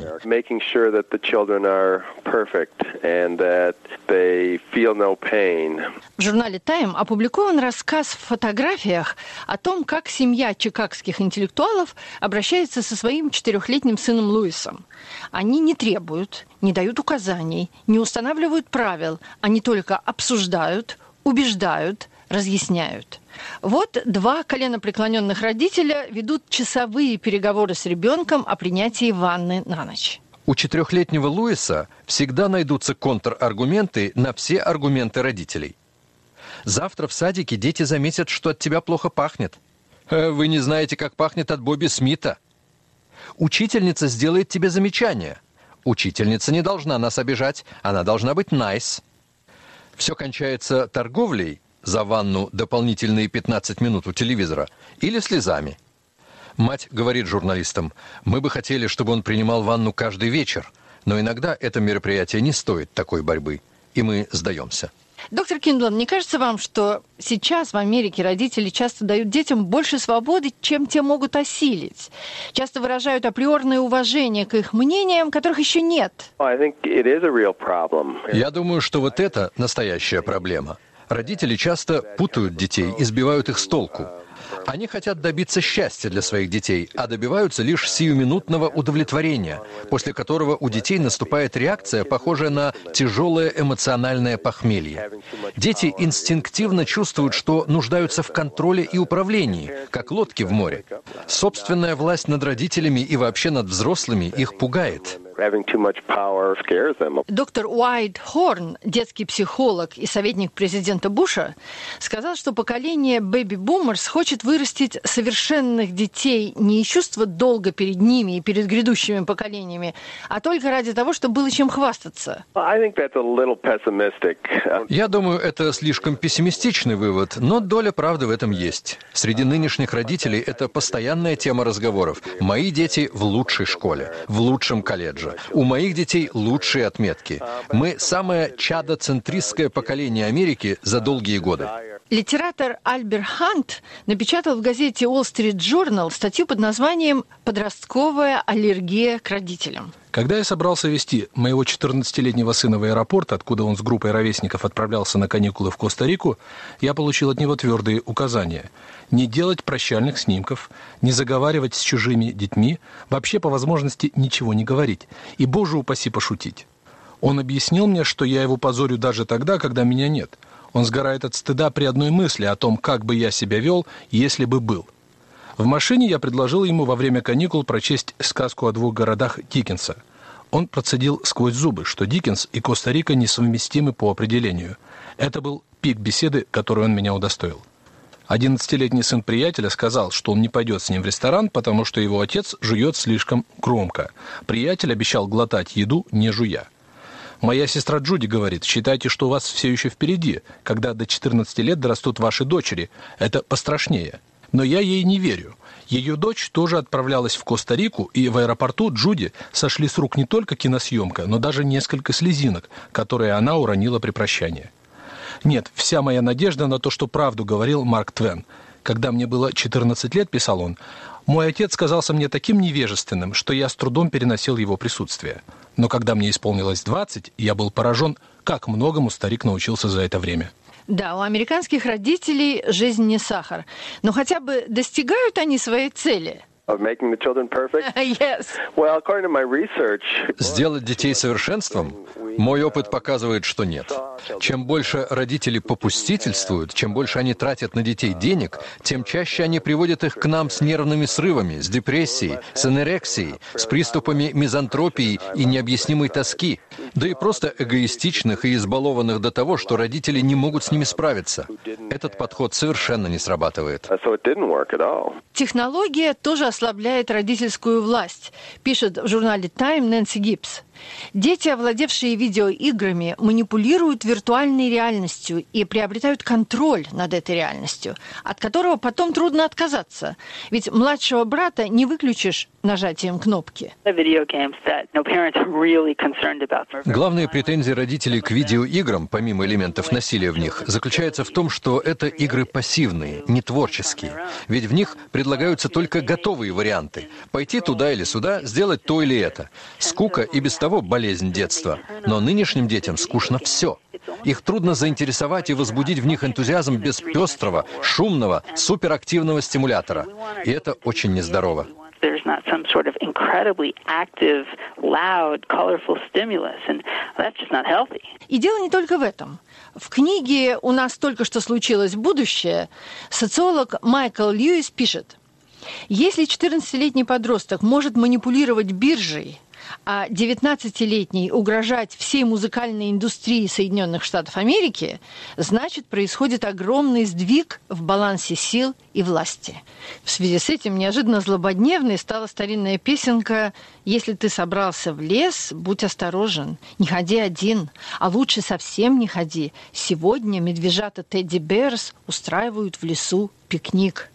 В журнале «Тайм» опубликован рассказ в фотографиях о том, как семья чикагских интеллектуалов обращается со своим четырехлетним сыном Луисом. Они не требуют, не дают указаний, не устанавливают правил, они только обсуждают, убеждают, разъясняют. Вот два коленопреклоненных родителя ведут часовые переговоры с ребенком о принятии ванны на ночь. У четырехлетнего Луиса всегда найдутся контраргументы на все аргументы родителей. Завтра в садике дети заметят, что от тебя плохо пахнет. Вы не знаете, как пахнет от Бобби Смита. Учительница сделает тебе замечание. Учительница не должна нас обижать, она должна быть nice. Все кончается торговлей за ванну дополнительные пятнадцать минут у телевизора или слезами. Мать говорит журналистам: мы бы хотели, чтобы он принимал ванну каждый вечер, но иногда это мероприятие не стоит такой борьбы, и мы сдаемся. Доктор Киндлан, не кажется вам, что сейчас в Америке родители часто дают детям больше свободы, чем те могут осилить? Часто выражают априорное уважение к их мнениям, которых еще нет. Я думаю, что вот это настоящая проблема. Родители часто путают детей и сбивают их с толку. Они хотят добиться счастья для своих детей, а добиваются лишь сиюминутного удовлетворения, после которого у детей наступает реакция, похожая на тяжелое эмоциональное похмелье. Дети инстинктивно чувствуют, что нуждаются в контроле и управлении, как лодки в море. Собственная власть над родителями и вообще над взрослыми их пугает. Доктор Уайт Хорн, детский психолог и советник президента Буша, сказал, что поколение бэби-бумерс хочет вырастить совершенных детей не из чувства долга перед ними и перед грядущими поколениями, а только ради того, чтобы было чем хвастаться. Я думаю, это слишком пессимистичный вывод, но доля правды в этом есть. Среди нынешних родителей это постоянная тема разговоров. Мои дети в лучшей школе, в лучшем колледже. У моих детей лучшие отметки. Мы самое чадоцентристское поколение Америки за долгие годы. Литератор Альбер Хант напечатал в газете Wall Street Journal статью под названием «Подростковая аллергия к родителям». Когда я собрался везти моего четырнадцатилетнего сына в аэропорт, откуда он с группой ровесников отправлялся на каникулы в Коста-Рику, я получил от него твердые указания: не делать прощальных снимков, не заговаривать с чужими детьми, вообще по возможности ничего не говорить и, боже упаси, пошутить. Он объяснил мне, что я его позорю даже тогда, когда меня нет. Он сгорает от стыда при одной мысли о том, как бы я себя вел, если бы был. В машине я предложил ему во время каникул прочесть сказку о двух городах Диккенса. Он процедил сквозь зубы, что Диккенс и Коста-Рика несовместимы по определению. Это был пик беседы, которой он меня удостоил. Одиннадцатилетний сын приятеля сказал, что он не пойдет с ним в ресторан, потому что его отец жует слишком громко. Приятель обещал глотать еду, не жуя. Моя сестра Джуди говорит: считайте, что у вас все еще впереди, когда до четырнадцати лет дорастут ваши дочери. Это пострашнее. Но я ей не верю. Ее дочь тоже отправлялась в Коста-Рику, и в аэропорту Джуди сошли с рук не только киносъемка, но даже несколько слезинок, которые она уронила при прощании. Нет, вся моя надежда на то, что правду говорил Марк Твен. Когда мне было четырнадцать лет, писал он, мой отец казался мне таким невежественным, что я с трудом переносил его присутствие. Но когда мне исполнилось двадцать, я был поражен, как многому старик научился за это время. Да, у американских родителей жизнь не сахар. Но хотя бы достигают они своей цели? Yes. Сделать детей совершенством? Мой опыт показывает, что нет. Чем больше родители попустительствуют, чем больше они тратят на детей денег, тем чаще они приводят их к нам с нервными срывами, с депрессией, с анорексией, с приступами мизантропии и необъяснимой тоски, да и просто эгоистичных и избалованных до того, что родители не могут с ними справиться. Этот подход совершенно не срабатывает. Технология тоже ослабляет родительскую власть, пишет в журнале Time Нэнси Гибс. Дети, овладевшие видеоиграми, манипулируют виртуальной реальностью и приобретают контроль над этой реальностью, от которого потом трудно отказаться. Ведь младшего брата не выключишь нажатием кнопки. Главная претензия родителей к видеоиграм, помимо элементов насилия в них, заключается в том, что это игры пассивные, не творческие. Ведь в них предлагаются только готовые варианты. Пойти туда или сюда, сделать то или это. Скука и без того болезнь детства. Но нынешним детям скучно все. Их трудно заинтересовать и возбудить в них энтузиазм без пестрого, шумного, суперактивного стимулятора. И это очень нездорово. There's not some sort of incredibly active, loud, colorful stimulus, and that's just not healthy. И дело не только в этом. В книге «У нас только что случилось будущее» социолог Майкл Льюис пишет: если четырнадцатилетний подросток может манипулировать биржей, а девятнадцатилетний угрожать всей музыкальной индустрии Соединенных Штатов Америки, значит, происходит огромный сдвиг в балансе сил и власти. В связи с этим неожиданно злободневной стала старинная песенка «Если ты собрался в лес, будь осторожен, не ходи один, а лучше совсем не ходи. Сегодня медвежата Тедди Берс устраивают в лесу пикник».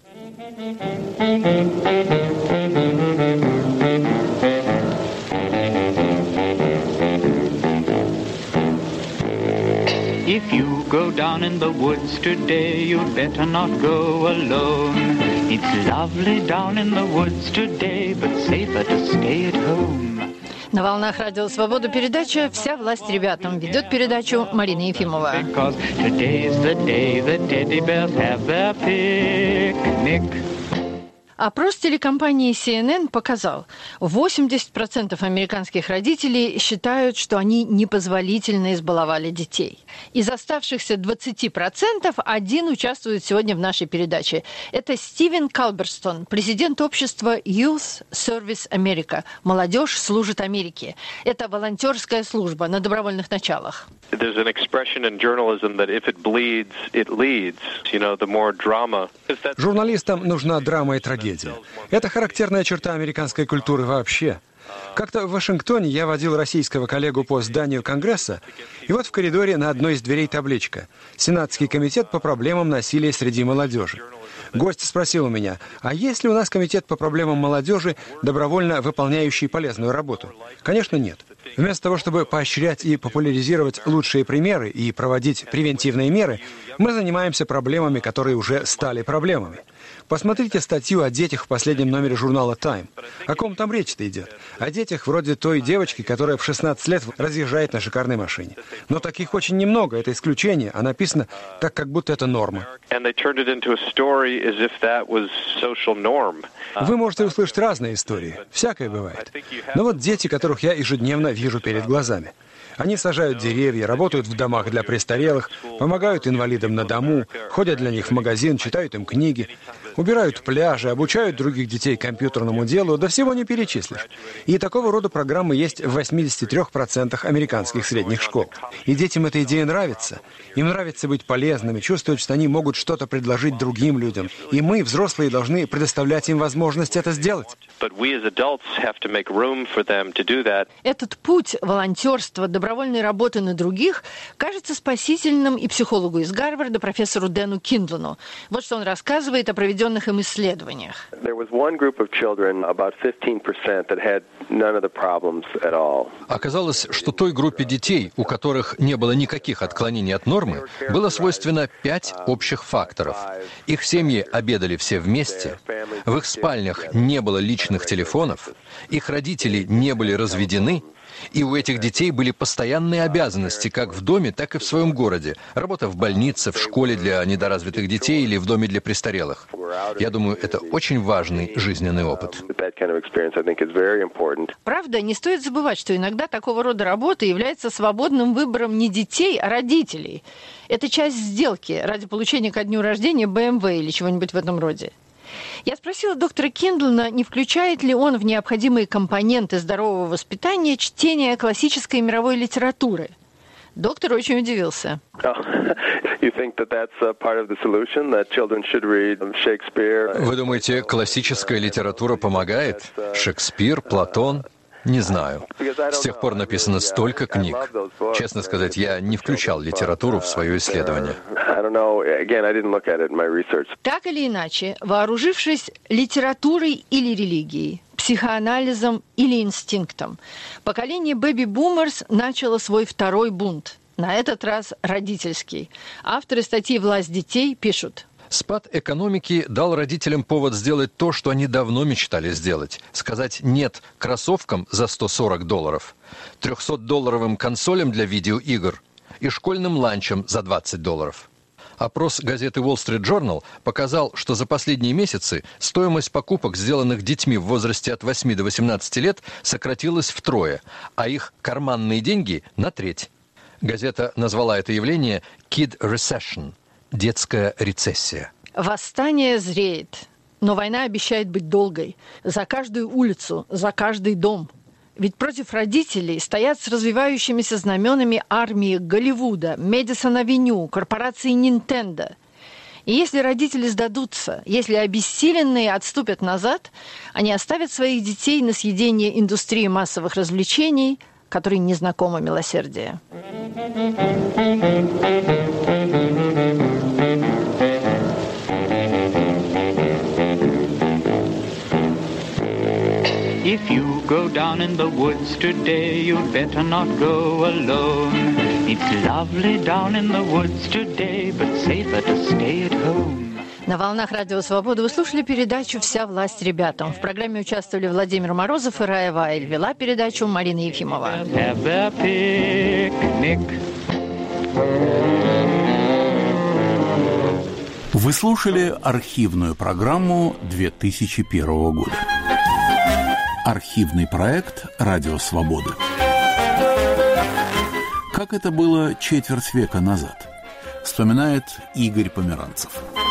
If you go down in the woods today, you'd better not go alone. It's lovely down in the woods today, but safer to stay at home. На волнах Радио Свобода передача «Вся власть ребятам». Ведет передачу Марина Ефимова. Because today's the day the teddy bears have their picnic. Опрос телекомпании си эн эн показал, восемьдесят процентов американских родителей считают, что они непозволительно избаловали детей. Из оставшихся двадцати процентов один участвует сегодня в нашей передаче. Это Стивен Калберстон, президент общества Youth Service America. «Молодежь служит Америке». Это волонтерская служба на добровольных началах. There's an expression in journalism that if it bleeds, it leads. You know, the more drama. Журналистам нужна драма и трагедия. Это характерная черта американской культуры вообще. Как-то в Вашингтоне я водил российского коллегу по зданию Конгресса, и вот в коридоре на одной из дверей табличка «Сенатский комитет по проблемам насилия среди молодежи». Гость спросил у меня, а есть ли у нас комитет по проблемам молодежи, добровольно выполняющий полезную работу? Конечно, нет. Вместо того, чтобы поощрять и популяризировать лучшие примеры и проводить превентивные меры, мы занимаемся проблемами, которые уже стали проблемами. Посмотрите статью о детях в последнем номере журнала Time. О ком там речь-то идет? О детях вроде той девочки, которая в шестнадцать лет разъезжает на шикарной машине. Но таких очень немного, это исключение, а написано так, как будто это норма. Вы можете услышать разные истории, всякое бывает. Но вот дети, которых я ежедневно вижу перед глазами. Они сажают деревья, работают в домах для престарелых, помогают инвалидам на дому, ходят для них в магазин, читают им книги, убирают пляжи, обучают других детей компьютерному делу, да всего не перечислишь. И такого рода программы есть в восьмидесяти трёх процентах американских средних школ. И детям эта идея нравится. Им нравится быть полезными, чувствовать, что они могут что-то предложить другим людям. И мы, взрослые, должны предоставлять им возможность это сделать. Этот путь волонтерства, добровольной работы на других кажется спасительным и психологу из Гарварда, профессору Дэну Киндлану. Вот что он рассказывает о проведенных им исследованиях. Оказалось, что той группе детей, у которых не было никаких отклонений от нормы, было свойственно пять общих факторов. Их семьи обедали все вместе, в их спальнях не было личных телефонов, их родители не были разведены, и у этих детей были постоянные обязанности как в доме, так и в своем городе. Работа в больнице, в школе для недоразвитых детей или в доме для престарелых. Я думаю, это очень важный жизненный опыт. Правда, не стоит забывать, что иногда такого рода работа является свободным выбором не детей, а родителей. Это часть сделки ради получения ко дню рождения бэ эм вэ или чего-нибудь в этом роде. Я спросила доктора Киндлна, не включает ли он в необходимые компоненты здорового воспитания чтение классической и мировой литературы. Доктор очень удивился. Вы думаете, классическая литература помогает? Шекспир, Платон? Не знаю. С тех пор написано столько книг. Честно сказать, я не включал литературу в свое исследование. Так или иначе, вооружившись литературой или религией, психоанализом или инстинктом, поколение бэби-бумерс начало свой второй бунт. На этот раз родительский. Авторы статьи «Власть детей» пишут: спад экономики дал родителям повод сделать то, что они давно мечтали сделать. Сказать «нет» кроссовкам за сто сорок долларов, трехсотдолларовым консолям для видеоигр и школьным ланчам за двадцать долларов. Опрос газеты Wall Street Journal показал, что за последние месяцы стоимость покупок, сделанных детьми в возрасте от восьми до восемнадцати лет, сократилась втрое, а их карманные деньги – на треть. Газета назвала это явление «Kid Recession» – детская рецессия. Восстание зреет, но война обещает быть долгой. За каждую улицу, за каждый дом. Ведь против родителей стоят с развивающимися знаменами армии Голливуда, Мэдисон-авеню, корпорации Nintendo. И если родители сдадутся, если обессиленные отступят назад, они оставят своих детей на съедение индустрии массовых развлечений, которой не знакомо милосердие. If you go down in the woods today, you'd better not go alone. It's lovely down in the woods today, but safer to stay at home. На волнах Радио Свобода вы слушали передачу «Вся власть ребятам». В программе участвовали Владимир Морозов и Рая Вайль. Вела передачу Марина Ефимова. Вы слушали архивную программу две тысячи первого года. Архивный проект «Радио Свободы». Как это было четверть века назад, вспоминает Игорь Померанцев.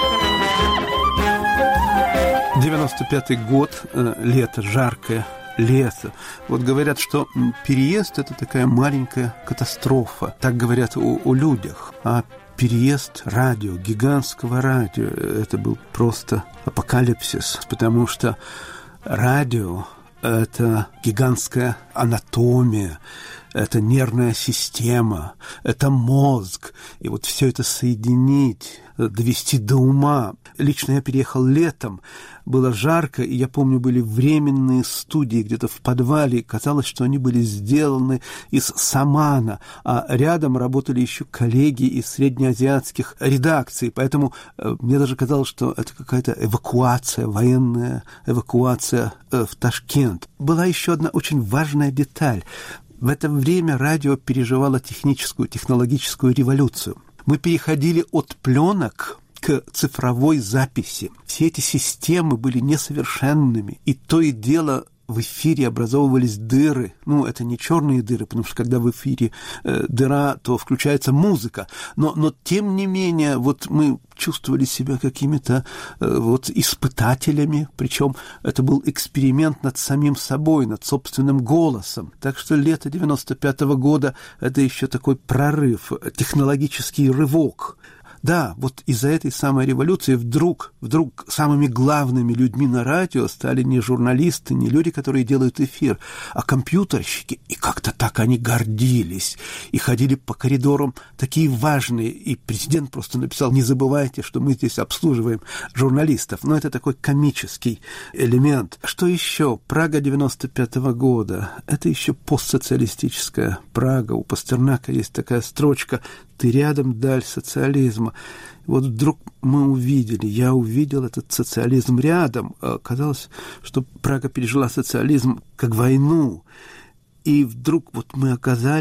девяносто пятый год, лето, жаркое лето. Вот говорят, что переезд – это такая маленькая катастрофа. Так говорят о, о людях. А переезд радио, гигантского радио – это был просто апокалипсис, потому что радио – это гигантская анатомия, это нервная система, это мозг. И вот все это соединить, довести до ума. Лично я переехал летом, было жарко, и я помню, были временные студии где-то в подвале. Казалось, что они были сделаны из самана, а рядом работали еще коллеги из среднеазиатских редакций. Поэтому э, мне даже казалось, что это какая-то эвакуация, военная эвакуация э, в Ташкент. Была еще одна очень важная деталь. В это время радио переживало техническую, технологическую революцию. Мы переходили от пленок к цифровой записи. Все эти системы были несовершенными, и то и дело в эфире образовывались дыры. Ну, это не черные дыры, потому что когда в эфире э, дыра, то включается музыка. Но, но тем не менее, вот мы чувствовали себя какими-то э, вот испытателями, причем это был эксперимент над самим собой, над собственным голосом. Так что лето девяносто пятого года – это еще такой прорыв, технологический рывок. Да, вот из-за этой самой революции вдруг, вдруг самыми главными людьми на радио стали не журналисты, не люди, которые делают эфир, а компьютерщики. И как-то так они гордились и ходили по коридорам такие важные. И президент просто написал: не забывайте, что мы здесь обслуживаем журналистов. Но это такой комический элемент. Что еще? Прага девяносто пятого года. Это еще постсоциалистическая Прага. У Пастернака есть такая строчка: «Ты рядом, даль социализма». Вот вдруг мы увидели, я увидел этот социализм рядом. Казалось, что Прага пережила социализм как войну. И вдруг вот мы оказались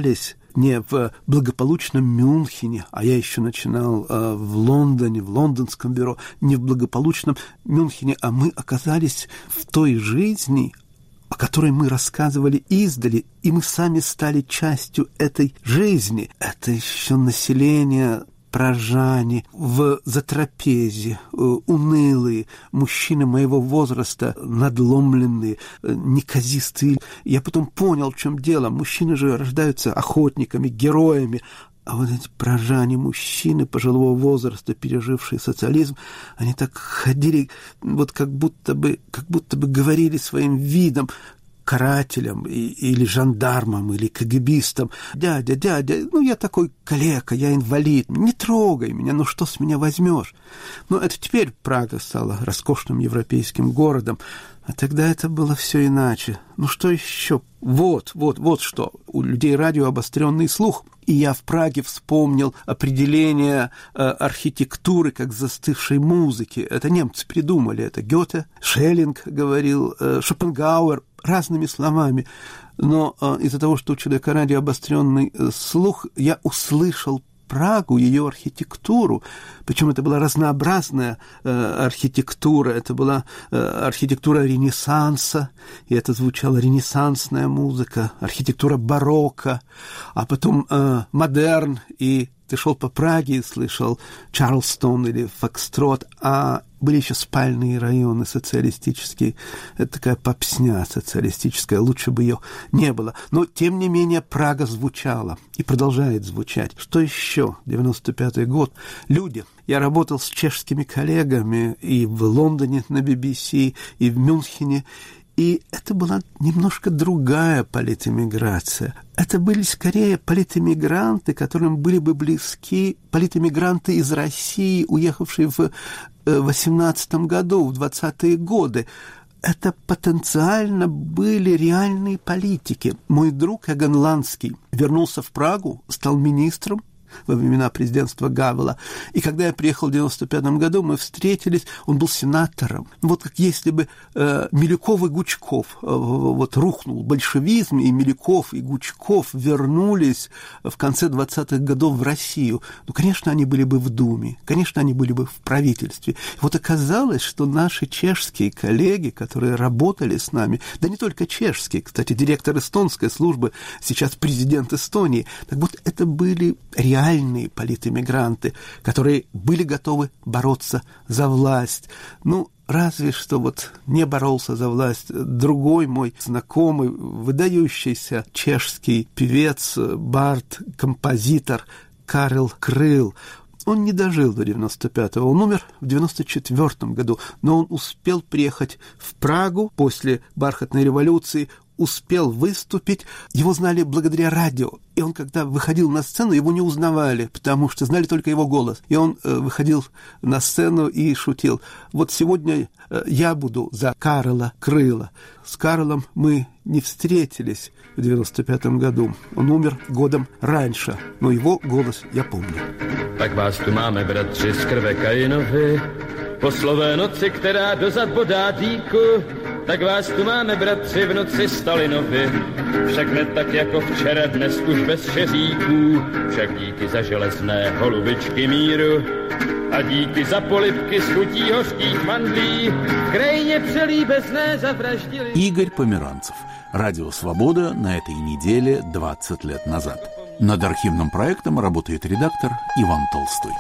не в благополучном Мюнхене, а я еще начинал э, в Лондоне, в лондонском бюро, не в благополучном Мюнхене, а мы оказались в той жизни, о которой мы рассказывали издали, и мы сами стали частью этой жизни. Это еще население прожане, в затрапезе, унылые, мужчины моего возраста, надломленные, неказистые. Я потом понял, в чем дело. Мужчины же рождаются охотниками, героями, а вот эти прожане мужчины пожилого возраста, пережившие социализм, они так ходили, вот как будто бы, как будто бы говорили своим видом карателям и, или жандармам, или кагибистам: «Дядя, дядя, ну я такой калека, я инвалид, не трогай меня, ну что с меня возьмешь?» Но это теперь Прага стала роскошным европейским городом, а тогда это было все иначе. Ну что еще? Вот, вот, вот что. У людей радио обостренный слух. И я в Праге вспомнил определение э, архитектуры как застывшей музыки. Это немцы придумали. Это Гёте, Шеллинг говорил, э, Шопенгауэр, разными словами. Но э, из-за того, что у человека радио обостренный э, слух, я услышал Прагу, ее архитектуру. Причем это была разнообразная э, архитектура. Это была э, архитектура Ренессанса, и это звучала ренессансная музыка, архитектура барокко, а потом э, модерн, и ты шел по Праге и слышал Чарльстон или Фокстрот, а были еще спальные районы социалистические. Это такая попсня социалистическая, лучше бы ее не было. Но, тем не менее, Прага звучала и продолжает звучать. Что еще? девяносто пятый год. Люди. Я работал с чешскими коллегами и в Лондоне на би би си, и в Мюнхене. И это была немножко другая политэмиграция. Это были скорее политэмигранты, которым были бы близки политэмигранты из России, уехавшие в восемнадцатом году, в двадцатые годы. Это потенциально были реальные политики. Мой друг Эгон Ланский вернулся в Прагу, стал министром во времена президентства Гавела. И когда я приехал в девяносто пятом году, мы встретились, он был сенатором. Вот как если бы э, Милюков и Гучков, э, вот рухнул большевизм, и Милюков и Гучков вернулись в конце двадцатых годов в Россию. Ну, конечно, они были бы в Думе, конечно, они были бы в правительстве. И вот оказалось, что наши чешские коллеги, которые работали с нами, да не только чешские, кстати, директор эстонской службы, сейчас президент Эстонии, так вот это были реальные реальные политэмигранты, которые были готовы бороться за власть. Ну, разве что вот не боролся за власть другой мой знакомый, выдающийся чешский певец, бард, композитор Карел Крыл. Он не дожил до девяносто пятого, он умер в девяносто четвёртом году, но он успел приехать в Прагу после бархатной революции, успел выступить, его знали благодаря радио. И он, когда выходил на сцену, его не узнавали, потому что знали только его голос. И он э, выходил на сцену и шутил: «Вот сегодня э, я буду за Карела Крыла». С Карлом мы не встретились в девяносто пятом году. Он умер годом раньше, но его голос я помню. Tak vás tu máme, bratři, z krve Kainovi, po slové noci, která dozad bodá dýku. Tak vás tu máme, bratři, v noci Stalinovi, však ne tak jako včera, dnes už bez šeříků, však díky za železné holubičky míru a díky za polibky s chutí hořkých mandlí, v krajině přelíbezné zavraždili. Игорь Померанцев. Радио «Свобода» на этой неделе двадцать лет назад. Над архивным проектом работает редактор Иван Толстой.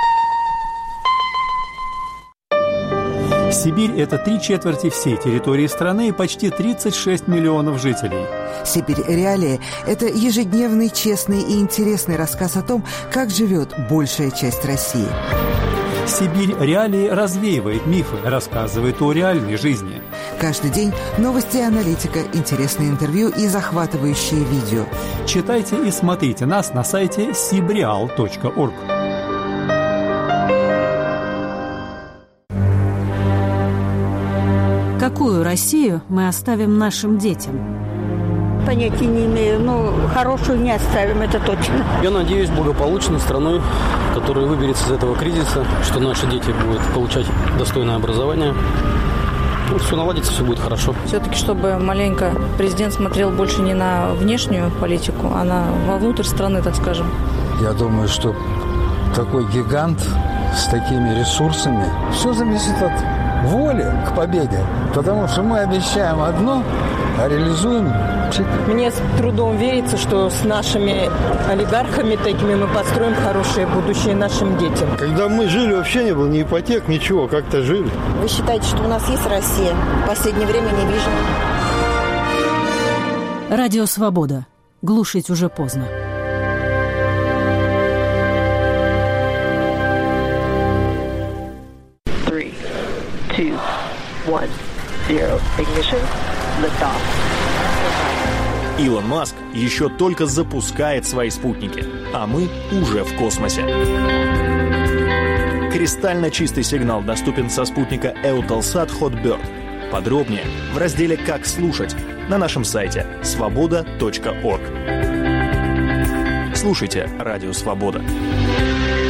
Сибирь – это три четверти всей территории страны и почти тридцать шесть миллионов жителей. «Сибирь. Реалии» – это ежедневный, честный и интересный рассказ о том, как живет большая часть России. «Сибирь. Реалии» развеивает мифы, рассказывает о реальной жизни. Каждый день новости и аналитика, интересные интервью и захватывающие видео. Читайте и смотрите нас на сайте сибреал точка орг. Какую Россию мы оставим нашим детям? Понятия не имею, но хорошую не оставим, это точно. Я надеюсь, благополучной страной, которая выберется из этого кризиса, что наши дети будут получать достойное образование, все наладится, все будет хорошо. Все-таки, чтобы маленько президент смотрел больше не на внешнюю политику, а на вовнутрь страны, так скажем. Я думаю, что такой гигант с такими ресурсами, все зависит от воли к победе. Потому что мы обещаем одно, а реализуем. Мне с трудом верится, что с нашими олигархами такими мы построим хорошее будущее нашим детям. Когда мы жили, вообще не было ни ипотек, ничего, как-то жили. Вы считаете, что у нас есть Россия? В последнее время не вижу. Радио «Свобода». Глушить уже поздно. Three, two, one, zero. Ignition. Lift off. Илон Маск еще только запускает свои спутники, а мы уже в космосе. Кристально чистый сигнал доступен со спутника Eutelsat Hotbird. Подробнее в разделе «Как слушать» на нашем сайте свобода точка орг. Слушайте «Радио Свобода».